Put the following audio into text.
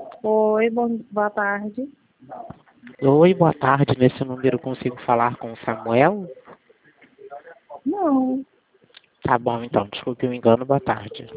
Oi, boa tarde. Oi, boa tarde. Nesse número eu consigo falar com o Samuel? Não. Tá bom, então. Desculpe o engano. Boa tarde.